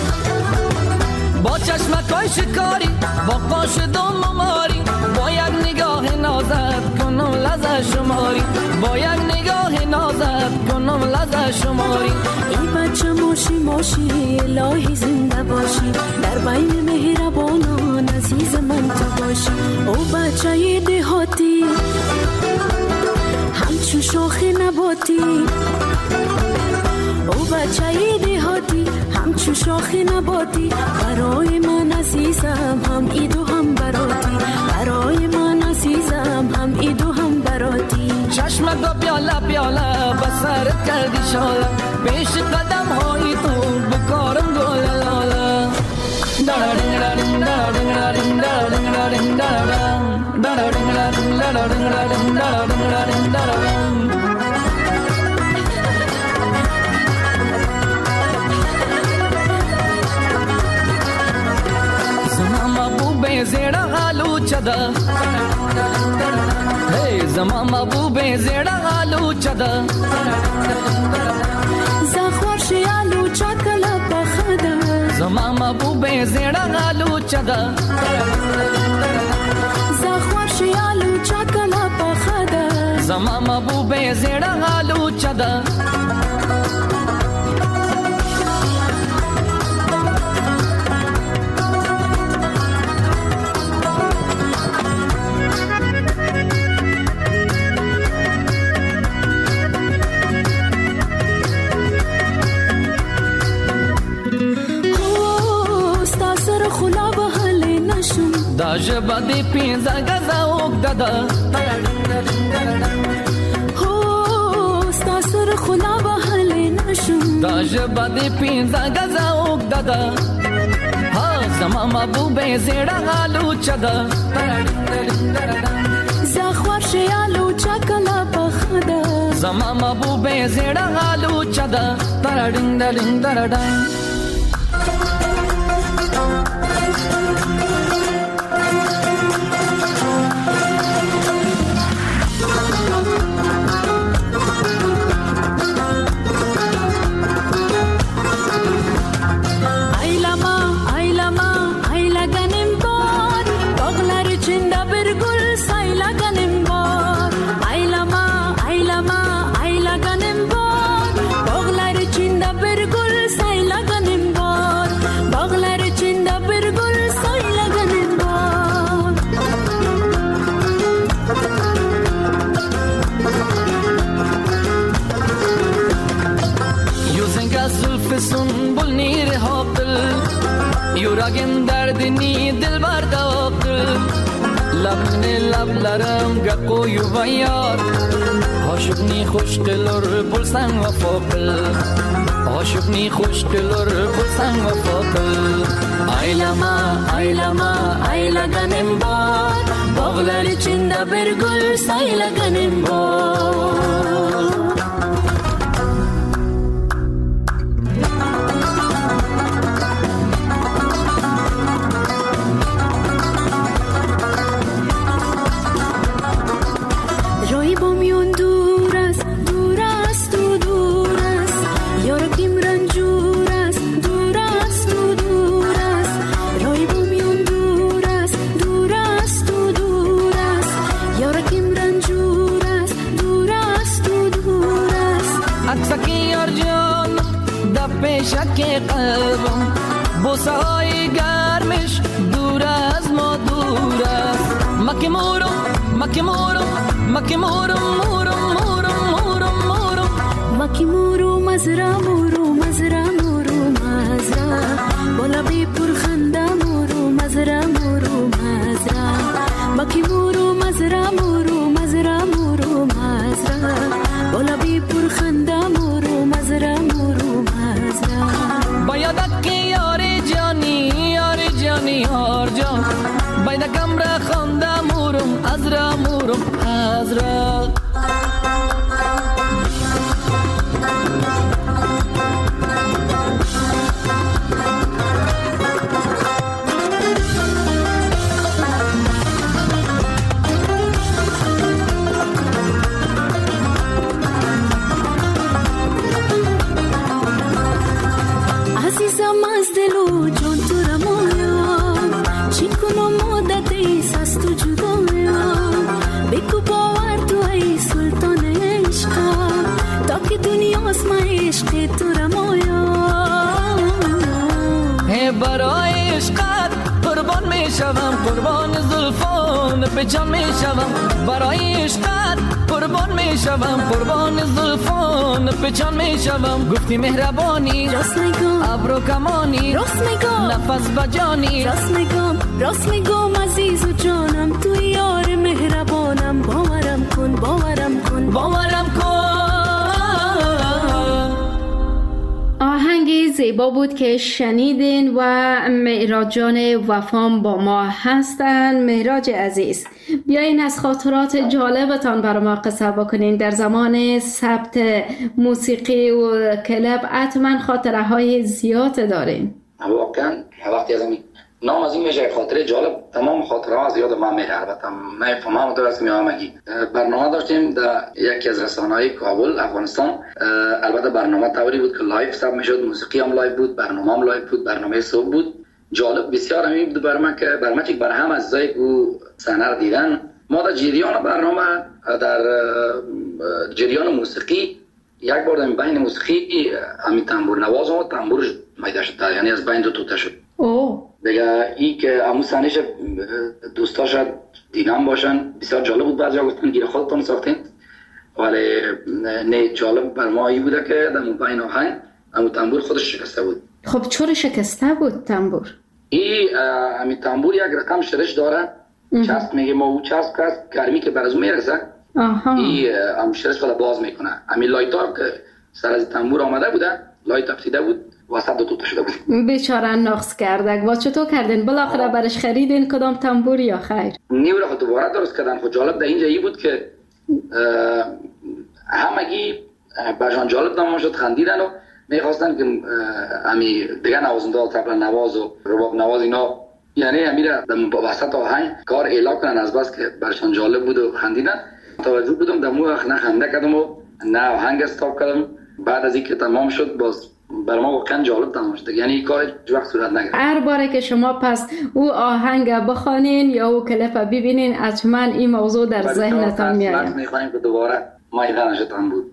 با چشمکای شکاری با قاش دوم ماری، با یک نگاه نازت کنم لذت شماری، با یک نگاه نازت کنم لذت شماری. ای بچه ماشی الهی زنده باشی، در بین مهربانان عزیز من تو باشی. او بچه دهاتی همچون شاخ نباتی، او بچه دهاتی همچون شاخ نباتی، برای من عزیزم هم ایدو هم براتی، برای من عزیزم هم ایدو هم براتی. چشمت با پیاله بسرت کردی شاله، پیش قدم های تو بکارم گل لاله. زمان محبوب زیرا آلو چدا، زمان محبوب زیرا آلو چدا، زخور شی آلو چکلا بخدا، زمان محبوب زیرا آلو چدا، زخور شی آلو چکلا بخدا، زمان محبوب زیرا آلو چدا. داج بدی پینزا گزا اوک دادا هو ستاسر خلا بحل نشم داج بدی پینزا گزا اوک دادا ها زما محبوب زیڑا غالو چدا زخوار شیالو چکلا پخدا زما محبوب زیڑا غالو چدا ترڈنگ درنگ درڈنگ سنبل نیر هاقل یوراگم دردنی دل برداقل لبن لبلرم گقو یویار عاشقنی خوشگلر بلسن و فاقل عاشقنی خوشگلر بلسن و فاقل aylaganım var Bağlar içinde bir gül saylaganım var شک قلبم بوسه های گرمش دور از ما دور است مکی مورو مزرا بالا بی پر خنده مورو مزرا مکی مورو مزرا بالا بی پر خنده مورو مزرا باید که یاری جانی هر جان باید کمره خونده مورم از را عزیزم از دل و جان تو را مایم چی کنم مدتی از تو جدایم بگو باور تو ای سلطان عشقم تا که دنیاست من عشق تو را مایم برای عشقت قربان می شوم قربان زلفان به جان می شوم برای عشقت قربان می شوم قربان زلفان به جان می شوم گفتی مهربانی راست میگم ابرو کمانی راست میگم نفس بجانی راست میگم عزیز و جانم تو یار مهربانم باورم کن آهنگی زیبا بود که شنیدین و معراج جان وفام با ما هستن. معراج عزیز، بیاین از خاطرات جالبتان برای ما قصه بکنین. در زمان ثبت موسیقی و کلاب حتما خاطره های زیاد دارین. واقعا وقتی از نام از این میشه خاطره جالب، تمام خاطره ها از یاد من میره. البته من فهمم تو از میامگی برنامه داشتیم در یکی از رسانه‌های کابل افغانستان. البته برنامه طوری بود که لایو ثبت میشد، موسیقی هم لایو بود، برنامه هم لایو بود، برنامه صبح بود. جالب بسیار همین بود برام که برام چیک بر هم از زای کو صحنه دیدن. ما در جریان برنامه در جریان موسیقی یک بار در بین موسیقی همین تنبور نواز و تنبور میده شد، یعنی از بین دو توته شد. دیگه ای که امو سنش دوستاش دیدم باشن بسیار جالب بود. بعضیا گفتن گیر خودتون ساختین، ولی نه، جالب بر ما ای بوده که در بین آهنگ امو تنبور خودش شکسته بود. خب چرا شکسته بود تنبور؟ این امی تنبور یک رقم شرش داره، چسب میگه ما او چسب که گرمی که بر از میرسه این هم شرش خود باز میکنه. امی لایتار که سر از تنبور آمده بوده، لایت افتیده بود وسط دو توپ شده بود. بیچاره نقص کرده. و چطور کردین؟ بالاخره برش خریدین کدام تنبور یا خیر؟ نیو را خود دوباره درست کردن. خود جالب در اینجا ای بود که همگی برشان جالب نمون شد، خندیدن و میخواستن که امی دیگه نوازنده طبل نواز و رباب نواز اینا یعنی امی را در وسط آهنگ کار اعلا کنن، از بس که برشان جالب بود و خندیدن. توجه بودم در مو نه خنده کردم و نه آهنگ استاپ کردم. بعد از اینکه تمام شد باز بر ما واقعا جالب تمام شد، یعنی این کار هیچ وقت صورت نگرفت. هر باره که شما پس او آهنگ بخوانین یا او کلیپ ببینین حتما این موضوع در ذهنتان میاد. میخوایم که دوباره ما این نشدن بود.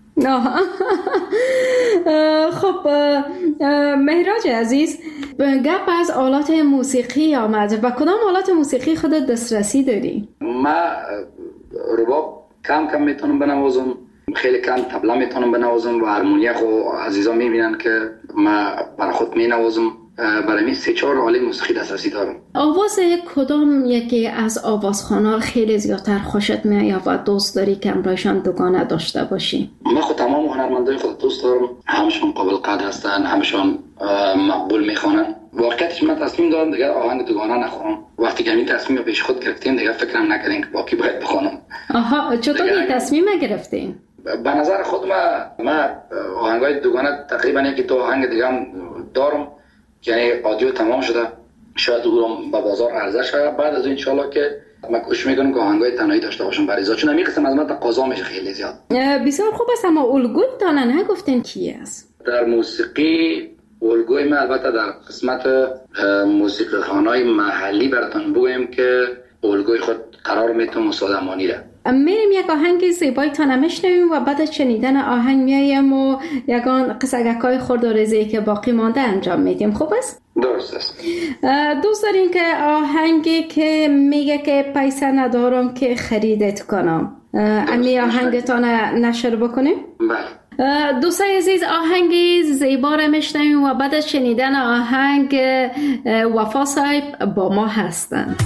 خب مهراج عزیز، گپ از آلات موسیقی آمد و کدام آلات موسیقی خودت دسترسی داری؟ ما رباب کم میتونم بنوازم، خیلی کم طبله میتونم بنوازم و هارمونیا خو عزیزا میبینن که ما برای خود مینوازم. برای می 3-4 آله موسیقی دسترسی دارم. آواز کدام یکی از آوازخوان‌ها خیلی زیادتر خوشت میاد و دوست داری که امرایشان دوگانه داشته باشی؟ من خود تمام هنرمندای خود دوست دارم، همشون قابل قدر هستن، همشون مقبول میخوانن. واقعیتش من تصمیم دارم دیگه آهنگ دوگانه نخوانم. وقتی که این تصمیم پیش خود گرفتیم دیگه فکرم نکردیم که باقی باید بخوانم. چطور این تصمیم گرفتین؟ به نظر خود من آهنگای دوگانه تقریبا یکی دو آهنگ دیگه هم دارم، یعنی آدیو تمام شده، شاید اون به بازار عرضه شود. بعد از اون انشالله که من کوشش میکنم که آهنگای تنهایی داشته باشم بریزا، چون همین قسم از من تقاضا میشه خیلی زیاد. بسیار خوب است، اما الگوی تان نگفتین کی است؟ در موسیقی الگوی من البته در قسمت موسیقی خوانای محلی براتون بگویم که الگوی خود قرار میتونم مسادمانی را میریم یک آهنگ زیبای تا نمیشنویم و بعد از شنیدن آهنگ میایم و یکان قصگکای خورد و ریزی که باقی مانده انجام میدیم. خوب است؟ درست است. دوست دارین که آهنگی که میگه که پیسه ندارم که خریدت کنم امی آهنگتان نشر بکنیم؟ بله. دوستای عزیز، آهنگی زیبا را میشنویم و بعد از شنیدن آهنگ وفا صاحب با ما هستند.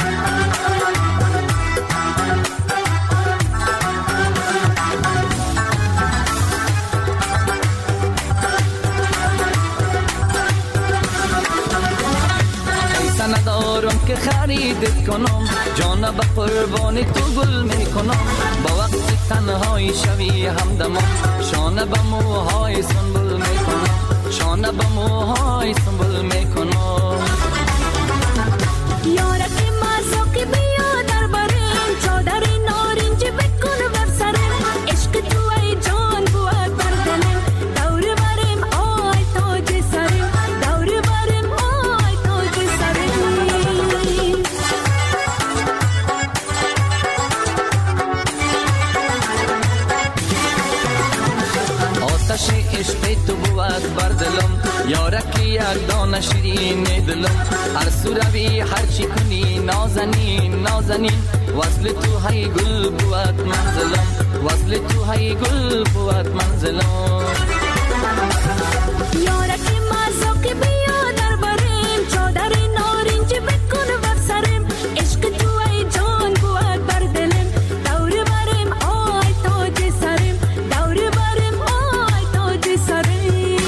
ندارم که خریدت کنم، جان به قربان تو گل میکنم. با وقت تنهایی شوی همدمم، شانه به موهای سنبل میکنم، شانه به موهای سنبل میکنم. یارکی مازوکی بیا در بریم، چادری نارنجی بکن بر سرم. عشق تو ای جان بود بر دلم، دور بریم آی تاج سرم، دور بریم آی تاج سرم. آتش عشق تو بود بر دلم، یارکی یک دانه شیرین دلم. هر سو روی هر چی کنی نازنین نازنین، وصل تو های گل بود منزلم، وصل تو های گل بود منزلم. یارکی مازوکی بیا در بریم، چادری نارنجی بکن بر سرم. عشق تو ای جان بود بر دلم، دور بریم آی تاج سرم، دور بریم آی تاج سرم.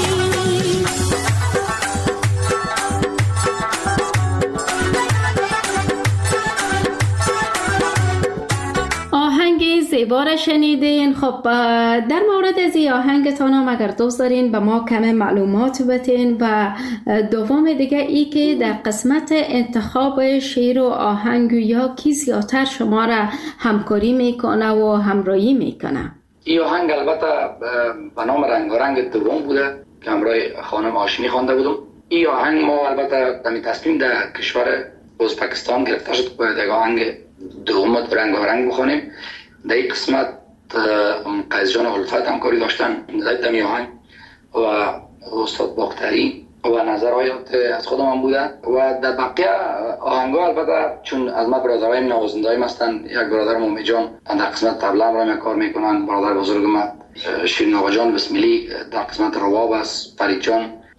آهنگ زیبا را شنیدین. خب در مورد از این آهنگتان هم اگر دوست دارین به ما کم معلومات بتین و دوم دیگه ای که در قسمت انتخاب شعر و آهنگ یا کی زیادتر شما را همکاری میکنه و همراهی میکنه؟ این آهنگ البته به نام رنگارنگ دوم بوده که همراه خانم هاشمی خوانده بودم. این آهنگ ما البته دمی تصمیم در کشور ازبکستان گرفته شد باید یک آهنگ دوم رنگارنگ بخونیم. در این قسمت قیس جان الفت همکاری داشتن در می آهنگ و استاد باختری و نظرات از خودم هم بوده و در بقیه آهنگا البته چون از ما برادرای نوازنده هستن، یک برادر مومی جان در قسمت طبله هم کار میکنن، برادر بزرگ ما شیرین آقا جان بسمیلی در قسمت رباب است، فرید جان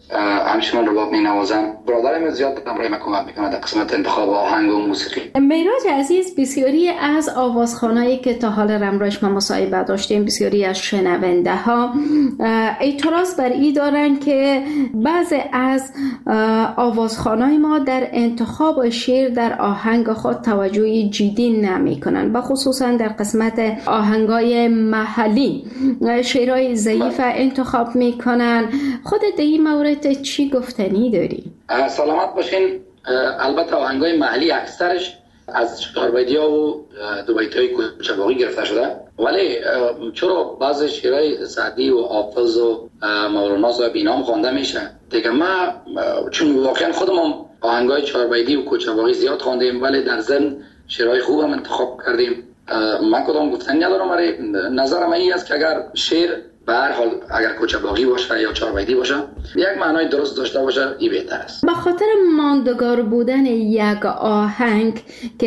همچنان رباب می نوازم. برادرم زیاد برای من کمک میکنه در قسمت انتخاب آهنگ و موسیقی. میراج عزیز، بسیاری از آوازخوانایی که تا حال رمروش ما مصاحبه داشتیم، بسیاری از شنونده ها اعتراض بر این دارن که بعضی از آوازخوانای ما در انتخاب شعر در آهنگ خود توجه جدی نمی کنن، و خصوصا در قسمت آهنگای محلی شعرهای ضعیف انتخاب می کنن. خودت در این مورد چی گفتنی داری؟ سلامت باشین. البته آهنگای محلی اکثرش از چاربیدیا و دوبیتای کوچه‌باغی گرفته شده، ولی چرا بعضی شعرهای سعدی و حافظ و مولانا صاحب اینام خوانده میشه دیگه؟ ما چون واقعا خودمون آهنگای چاربیدی و کوچه‌باغی زیاد خواندیم، ولی در ضمن شعرهای خوب هم انتخاب کردیم. من کدام گفتنی ندارم، ولی نظرم این است که اگر شعر به هر حال اگر کوچه‌باغی باشه یا چاربیدی باشه یک معنای درست داشته باشه، این بهتر است. به خاطر ماندگار بودن یک آهنگ که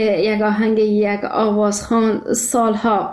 یک آوازخوان سالها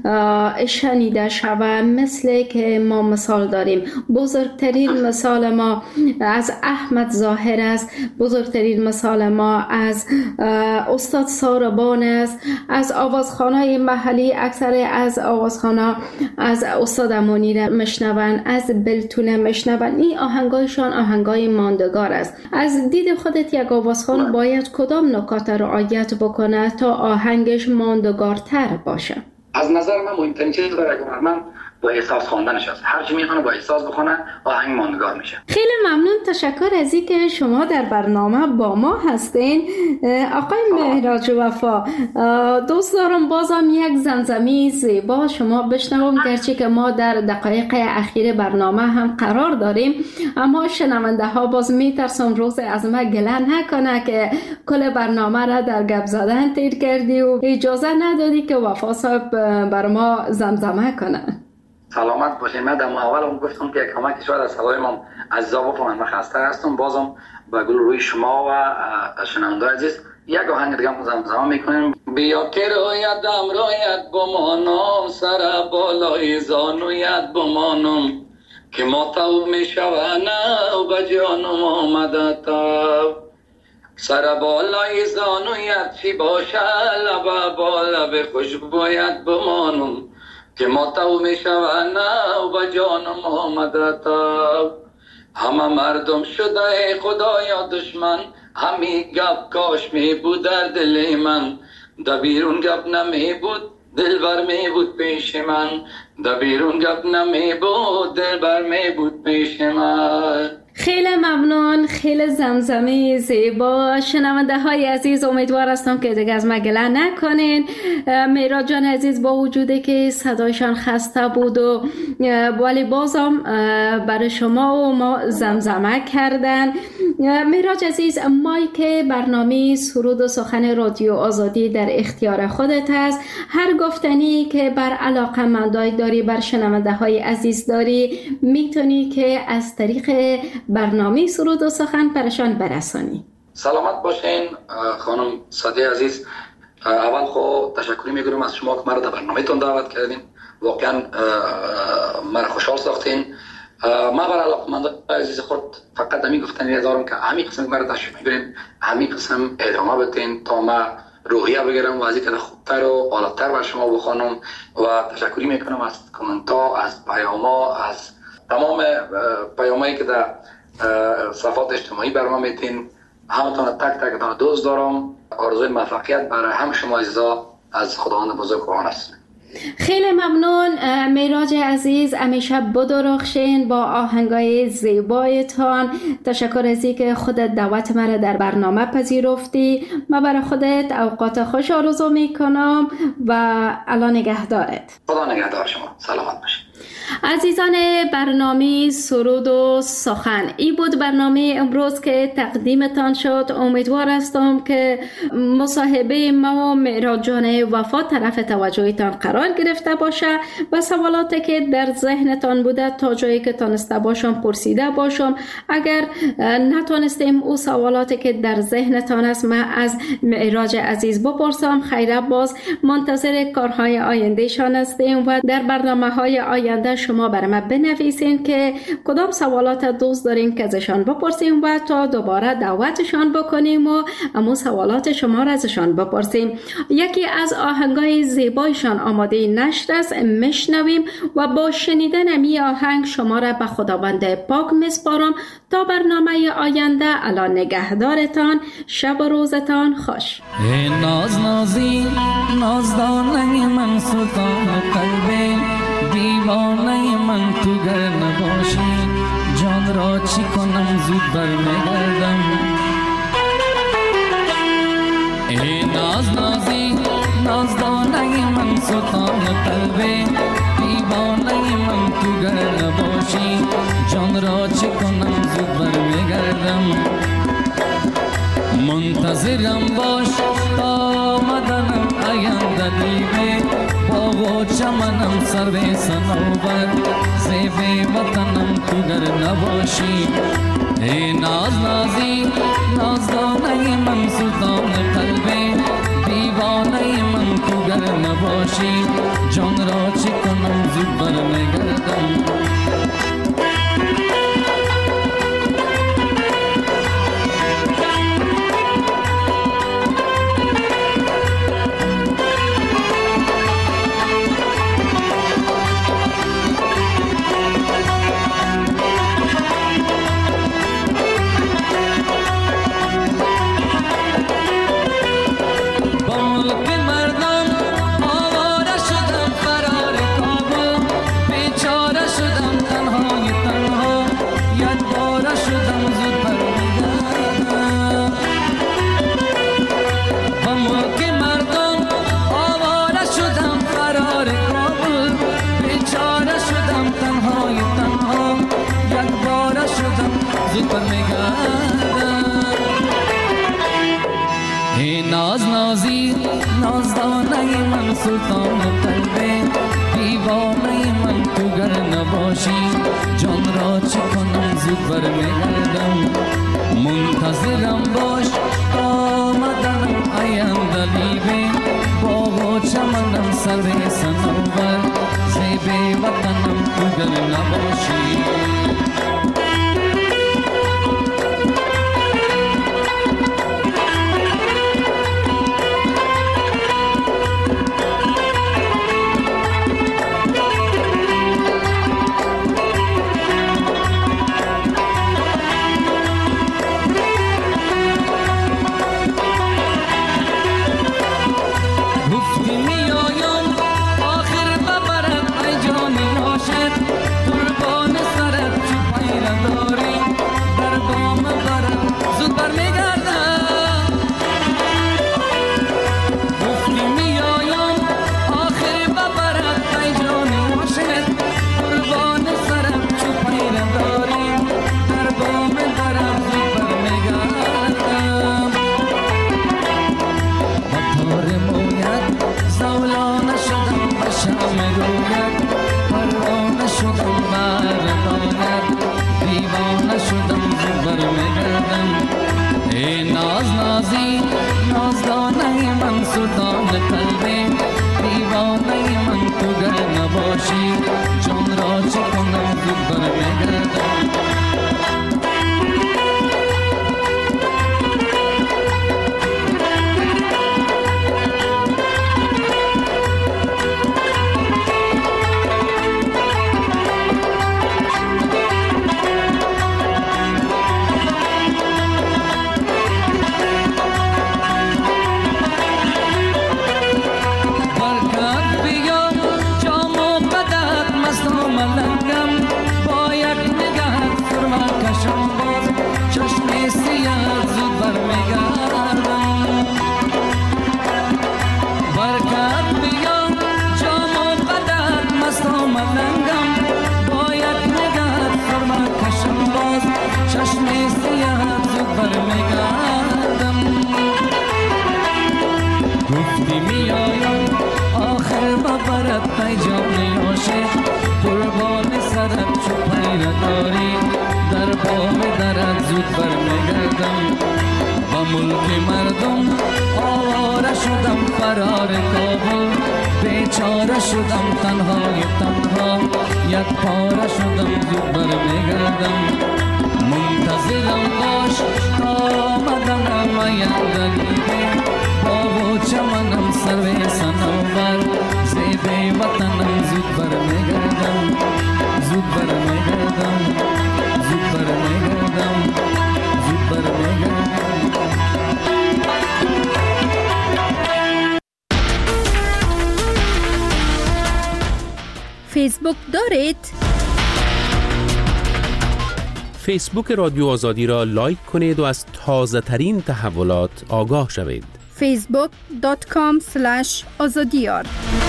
شنیده شود، مثل که ما مثال داریم، بزرگترین مثال ما از احمد ظاهر است، بزرگترین مثال ما از استاد ساربان است، از آوازخوان‌های محلی اکثر از آوازخوان‌ها از استاد امانی مشنون، از بلتونه مشنون. این آهنگایشان آهنگای ماندگار است. از دید خودت یک آوازخوان باید کدام نکات رعایت بکنه تا آهنگش ماندگارتر باشه؟ از نظر من مهمترین چیز برای هنرمند با احساس خواندنش است. هر چی میخونه با احساس بخونه آهنگ ماندگار میشه. خیلی ممنون، تشکر از اینکه شما در برنامه با ما هستین. آقای مهراج وفا، دوست دارم بازم یک زمزمه زیبا شما بشنوم، گرچه که ما در دقایق اخیر برنامه هم قرار داریم، اما شنونده ها باز میترسم روز از ما گله نکنه که کل برنامه را در گپ زدن تیر کردی و اجازه ندادی که وفا صاحب بر ما زمزمه کنه. سلامت باشین. من در اول هم گفتم که کمک شاید از صدای من عزیزا بفهمن من خسته هستم. بازم با گل روی شما و شنونده عزیز یک آهنگ دیگه هم زمزمه میکنیم. بیا که رویت بمانم، سر بالای زانویت بمانم، که ما تو میشونه و به جانم آمده تو. سر بالای زانویت چی باشه، لب با لب خوشبویت بمانم، که ما تو میشونه و به جانم آمده تا. همه مردم شده خدایا دشمن، همی گپ کاش می بود در دل من، در بیرون گپ نمی بود دلبر می بود پیش من، در بیرون گپ نمی بود دلبر می بود پیش من. خیلی ممنون، خیلی زمزمه زیبا. شنونده های عزیز، امیدوار هستم که دیگه از ما گله نکنین. میراج جان عزیز با وجودی که صدایشان خسته بود و ولی بازم برای شما و ما زمزمه کردن. میراج عزیز، مایک برنامه سرود و سخن رادیو آزادی در اختیار خودت است. هر گفتنی که بر علاقه‌مندای داری، بر شنونده های عزیز داری، میتونی که از طریق برنامه سرود و سخن پرشان برسانی. سلامت باشین خانم سعدی عزیز. اول خود تشکری میگم از شما که مرا در برنامه‌تون دعوت کردین. واقعا مرا خوشحال ساختین. ما برای علاقه‌مندان عزیز خود فقط همین گفتنی دارم که همین قسم مرا تشریف ببرین، همین قسم ادامه بدین تا ما روحیه بگیرم و از اینکه خوبتر و بالاتر بر شما بخوانم. و تشکری میکنم از کامنت‌ها، از پیام‌ها، از تمام پیامایی که در صفحات اجتماعی برام میتین. همتون تک تکتون دوست دارم. آرزوی موفقیت برای هم شما عزیزا از خداوند بزرگوار است. خیلی ممنون میراج عزیز، همیشه بدرخشین با آهنگای زیبایتان. تشکر از اینکه خودت دعوت مرا در برنامه پذیرفتی. من برای خودت اوقات خوش آرزو میکنم و الان نگهدارت. خدا نگهدار شما. سلامت باشید. عزیزان برنامه سرود و سخن، این بود برنامه امروز که تقدیمتان شد. امیدوار هستم که مصاحبه ما و میراج جان وفا طرف توجهتان قرار گرفته باشه و سوالاتی که در ذهنتان بوده تا جایی که تانسته باشم پرسیده باشم. اگر نتونستیم او سوالاتی که در ذهنتان است من از میراج عزیز بپرسم، خیره باز منتظر کارهای آینده شان هستیم و در برنامه های آینده شما برای ما بنویسین که کدام سوالات دوست دارین که ازشان بپرسیم و تا دوباره دعوتشان بکنیم و امو سوالات شما را ازشان بپرسیم. یکی از آهنگای زیبایشان آماده نشر است، میشنویم و با شنیدن امی آهنگ شما را به خداوند پاک میسپارم تا برنامه آینده. الان نگهدارتان، شب و روزتان خوش. ای ناز نازی نازدانه من سلطان قلبی، دیوانه من تو گر نباشی جان را چی کنم زود برمیگردم. ای ناز نازی نازدانه من سلطان قلبی، دیوانه من تو گر نباشی جان را چی کنم زود برمیگردم. منتظرم باش تا آمدنم آینده دیوه، باغ و چمنم سر صنوبر زیب وطنم تو گر نباشی. ای ناز نازی نازدانه من سلطان قلبی، دیوانه من تو گر نباشی جان را چی کنم زود برمیگردم. नाज नाजी नाजदाने मन सुल्तान तलबे दीवाने मन तू गर नबाशी जान را چکنم زود برمیگردم منتظرم باش آمدنم آینده لیبه باغ و چمنم سر صنوبر زیب وطنم تو گر نباشی بیچاره شدم تنهای تنها یک پاره شدم زود برمیگردم منتظرم باش تا آمدنم آیندگی باغ و چمنم سروی صنوبر زیبای وطنم زود برمیگردم زود برمیگردم زود برمیگردم زود برمیگردم. فیسبوک دارید؟ فیسبوک رادیو آزادی را لایک کنید و از تازه ترین تحولات آگاه شوید. facebook.com/azadiyar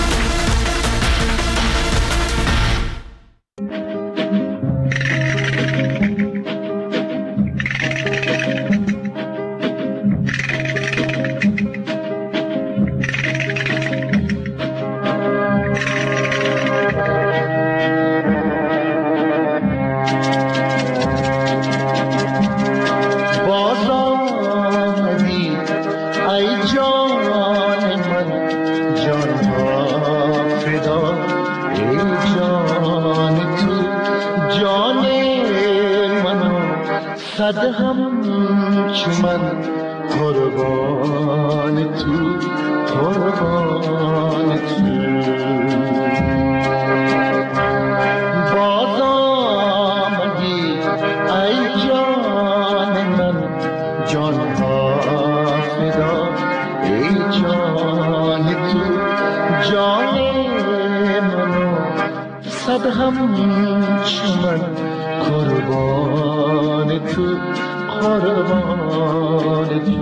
صد هم چمن قربان تو قربان تو باز آمدی ای جان من جان ها فدا ای جان تو جان منو صد هم چمن قربان تو قربان تو.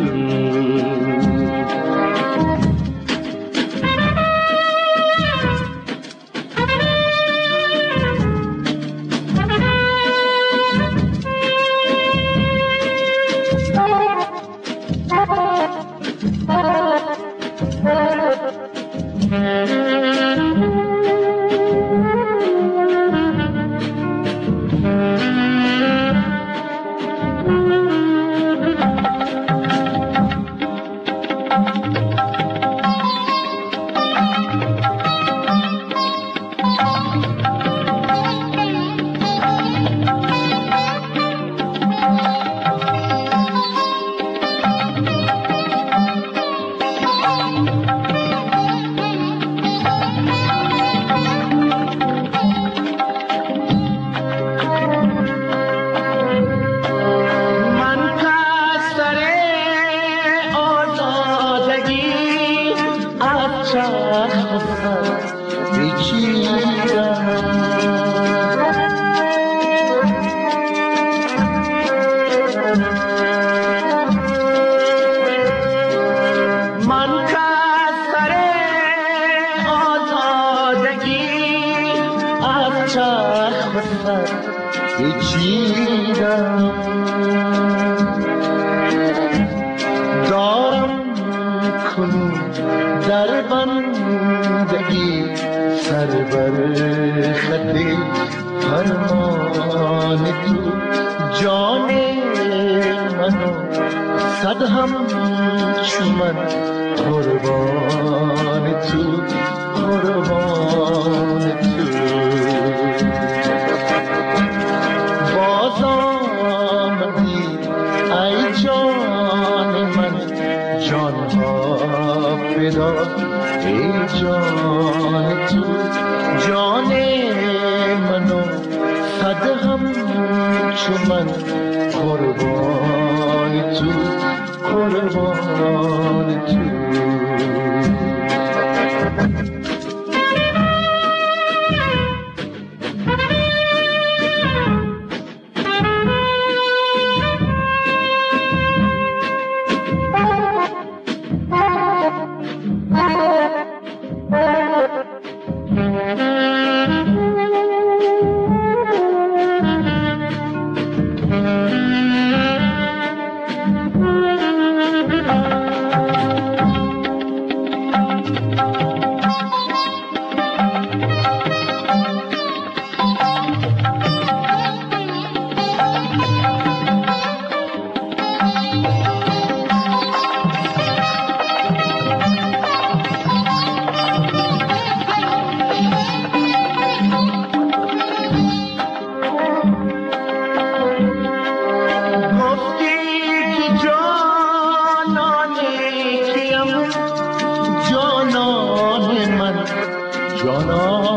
جانا